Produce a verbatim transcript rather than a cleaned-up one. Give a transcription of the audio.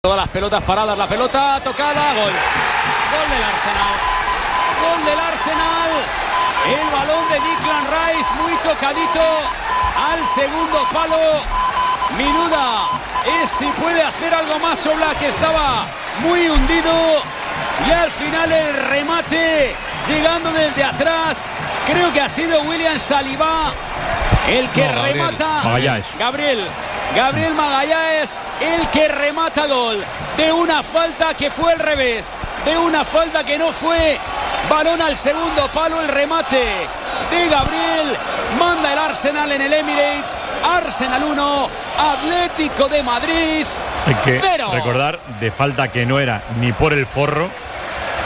Todas las pelotas paradas, la pelota tocada, gol. Gol del Arsenal. Gol del Arsenal. El balón de Declan Rice muy tocadito al segundo palo. Mi duda es si puede hacer algo más Oblak, que estaba muy hundido. Y al final el remate llegando desde atrás. Creo que ha sido William Saliba el que no, Gabriel, remata. Magallanes. Gabriel. Gabriel Magallanes, el que remata gol de una falta que fue al revés, de una falta que no fue. Balón al segundo palo, el remate de Gabriel. Manda el Arsenal en el Emirates. Arsenal uno, Atlético de Madrid Hay que cero. recordar de falta que no era ni por el forro